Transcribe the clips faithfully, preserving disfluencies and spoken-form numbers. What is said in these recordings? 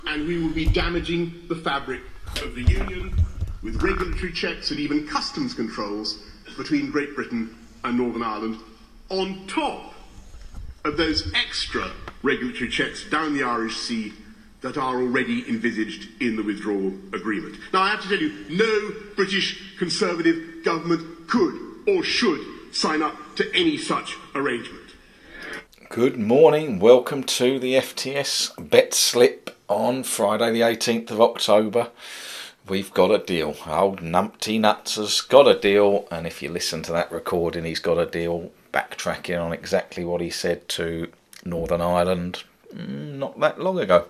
And we will be damaging the fabric of the Union with regulatory checks and even customs controls between Great Britain and Northern Ireland, on top of those extra regulatory checks down the Irish Sea that are already envisaged in the withdrawal agreement. Now, I have to tell you, no British Conservative government could or should sign up to any such arrangement. Good morning, welcome to the F T S bet slip on Friday the eighteenth of October. We've got a deal. Old Numpty Nuts has got a deal, and if you listen to that recording, he's got a deal backtracking on exactly what he said to Northern Ireland not that long ago.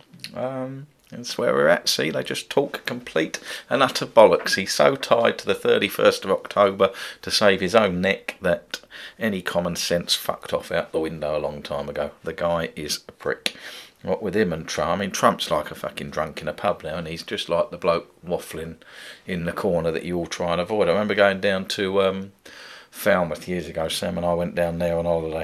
Um, that's where we're at. See, they just talk complete and utter bollocks. He's so tied to the thirty-first of October to save his own neck that any common sense fucked off out the window a long time ago. The guy is a prick. What with him and Trump? I mean, Trump's like a fucking drunk in a pub now, and he's just like the bloke waffling in the corner that you all try and avoid. I remember going down to um, Falmouth years ago. Sam and I went down there on holiday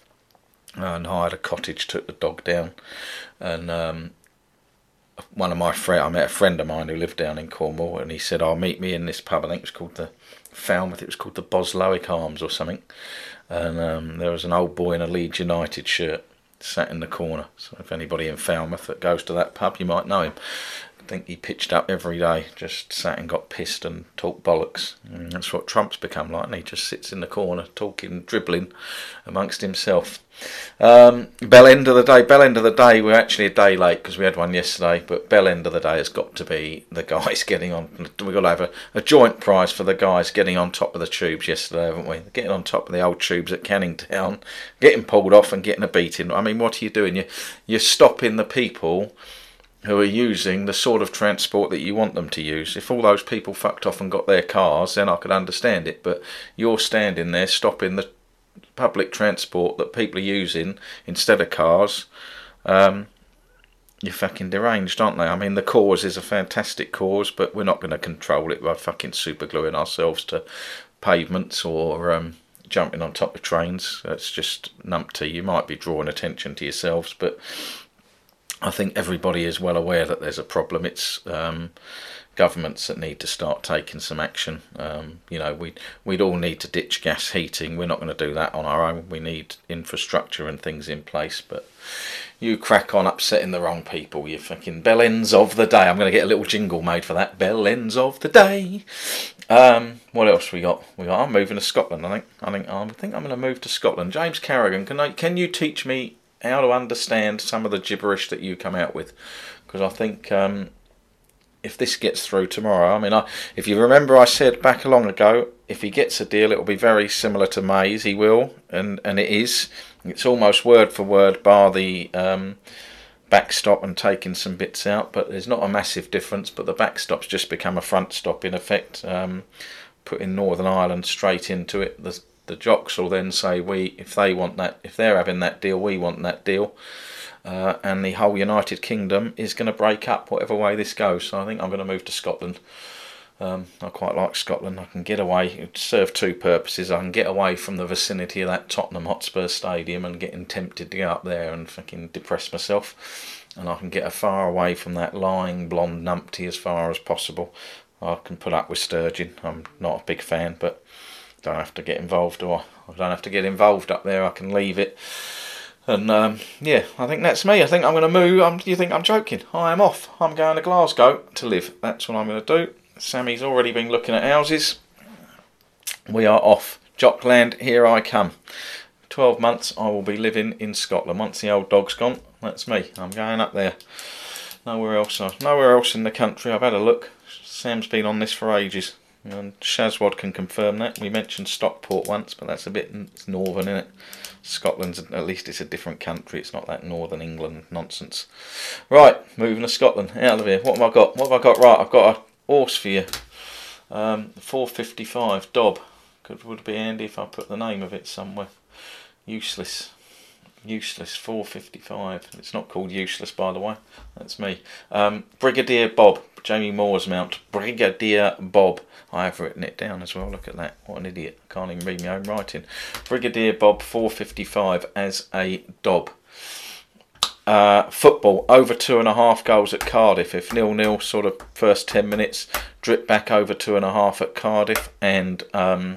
and hired a cottage, took the dog down, and um, one of my friends, I met a friend of mine who lived down in Cornwall, and he said, "I'll meet me in this pub." I think it was called the Falmouth. It was called the Boslowick Arms or something, and um, there was an old boy in a Leeds United shirt sat in the corner. So if anybody in Falmouth that goes to that pub, you might know him. I think he pitched up every day, just sat and got pissed and talked bollocks. And that's what Trump's become like, and he just sits in the corner talking, dribbling amongst himself. Um, bell end of the day, bell end of the day, we're actually a day late because we had one yesterday, but bell end of the day has got to be the guys getting on. We've got to have a, a joint prize for the guys getting on top of the tubes yesterday, haven't we? Getting on top of the old tubes at Canning Town, getting pulled off and getting a beating. I mean, what are you doing? You, you're stopping the people who are using the sort of transport that you want them to use. If all those people fucked off and got their cars, then I could understand it, but you're standing there stopping the public transport that people are using instead of cars. Um, you're fucking deranged, aren't they? I mean, the cause is a fantastic cause, but we're not going to control it by fucking supergluing ourselves to pavements or um, jumping on top of trains. That's just numpty. You might be drawing attention to yourselves, but I think everybody is well aware that there's a problem. It's um, governments that need to start taking some action. Um, you know, we'd, we'd all need to ditch gas heating. We're not going to do that on our own. We need infrastructure and things in place. But you crack on upsetting the wrong people. You fucking bell ends of the day. I'm going to get a little jingle made for that. Bell ends of the day. Um, what else we got? We got. I'm moving to Scotland. I think. I think. I think I'm going to move to Scotland. James Carrigan, can I? Can you teach me how to understand some of the gibberish that you come out with? Because I think um, if this gets through tomorrow, I mean, I, if you remember, I said back a long ago, if he gets a deal, it will be very similar to May's. He will, and and it is. It's almost word for word, bar the um, backstop and taking some bits out. But there's not a massive difference. But the backstop's just become a front stop in effect, um, putting Northern Ireland straight into it. The, The jocks will then say, we, if they want that, if they're having that deal, we want that deal. Uh, and the whole United Kingdom is going to break up whatever way this goes. So I think I'm going to move to Scotland. Um, I quite like Scotland. I can get away. It serves two purposes. I can get away from the vicinity of that Tottenham Hotspur Stadium and getting tempted to go up there and fucking depress myself. And I can get as far away from that lying blonde numpty as far as possible. I can put up with Sturgeon. I'm not a big fan, but don't have to get involved, or I don't have to get involved up there. I can leave it. And um, yeah, I think that's me. I think I'm going to move. Um, you think I'm joking? I am off. I'm going to Glasgow to live. That's what I'm going to do. Sammy's already been looking at houses. We are off. Jockland, here I come. Twelve months I will be living in Scotland. Once the old dog's gone, that's me. I'm going up there. Nowhere else. Nowhere else in the country. I've had a look. Sam's been on this for ages. And Shazwad can confirm that. We mentioned Stockport once, but that's a bit it's northern, isn't it? Scotland's, at least it's a different country. It's not that Northern England nonsense. Right, moving to Scotland. Out of here. What have I got? What have I got? Right, I've got a horse for you. Um, four fifty-five Dob. Could would be handy if I put the name of it somewhere. Useless. Useless. four fifty-five. It's not called Useless, by the way. That's me. Um, Brigadier Bob. Jamie Moore's mount. Brigadier Bob. I have written it down as well. Look at that. What an idiot. I can't even read my own writing. Brigadier Bob four fifty-five as a Dob. uh, football, over two and a half goals at Cardiff. If nil-nil, sort of first ten minutes, drip back over two and a half at Cardiff and um,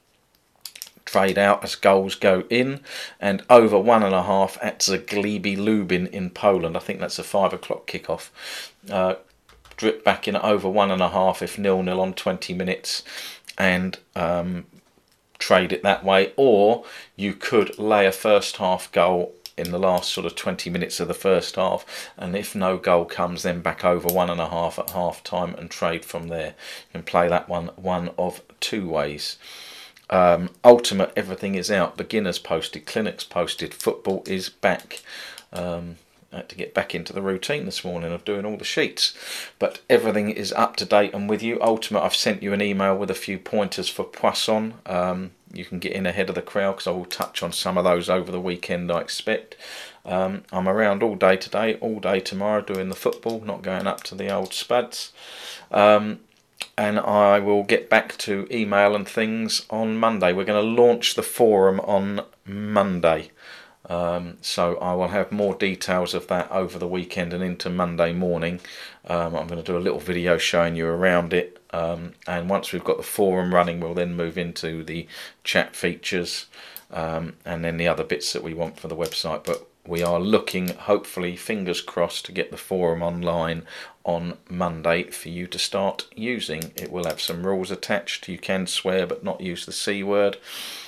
trade out as goals go in, and over one and a half at Zagłębie Lubin in Poland. I think that's a five o'clock kickoff. Uh, drip back in at over one and a half if nil-nil on twenty minutes, and um, trade it that way. Or you could lay a first half goal in the last sort of twenty minutes of the first half, and if no goal comes, then back over one and a half at half time and trade from there. You can play that one one of two ways. Um, Ultimate, everything is out. Beginners posted, clinics posted, football is back. Um, I had to get back into the routine this morning of doing all the sheets, but everything is up to date and with you. Ultimate, I've sent you an email with a few pointers for Poisson. Um, you can get in ahead of the crowd because I will touch on some of those over the weekend, I expect. Um, I'm around all day today, all day tomorrow doing the football, not going up to the old Spuds. Um, and I will get back to email and things on Monday. We're going to launch the forum on Monday. Um, so I will have more details of that over the weekend and into Monday morning. Um, I'm going to do a little video showing you around it. Um, and once we've got the forum running, we'll then move into the chat features um, and then the other bits that we want for the website. But we are looking, hopefully, fingers crossed, to get the forum online on Monday for you to start using. It will have some rules attached. You can swear but not use the C word.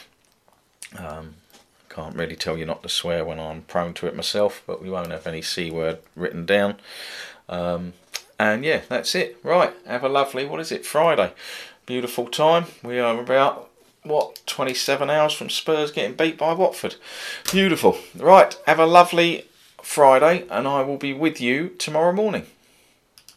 Um, can't really tell you not to swear when I'm prone to it myself, but we won't have any C word written down. Um, and yeah, that's it. Right, have a lovely, what is it, Friday. Beautiful time. We are about, what, twenty-seven hours from Spurs getting beat by Watford. Beautiful. Right, have a lovely Friday, and I will be with you tomorrow morning.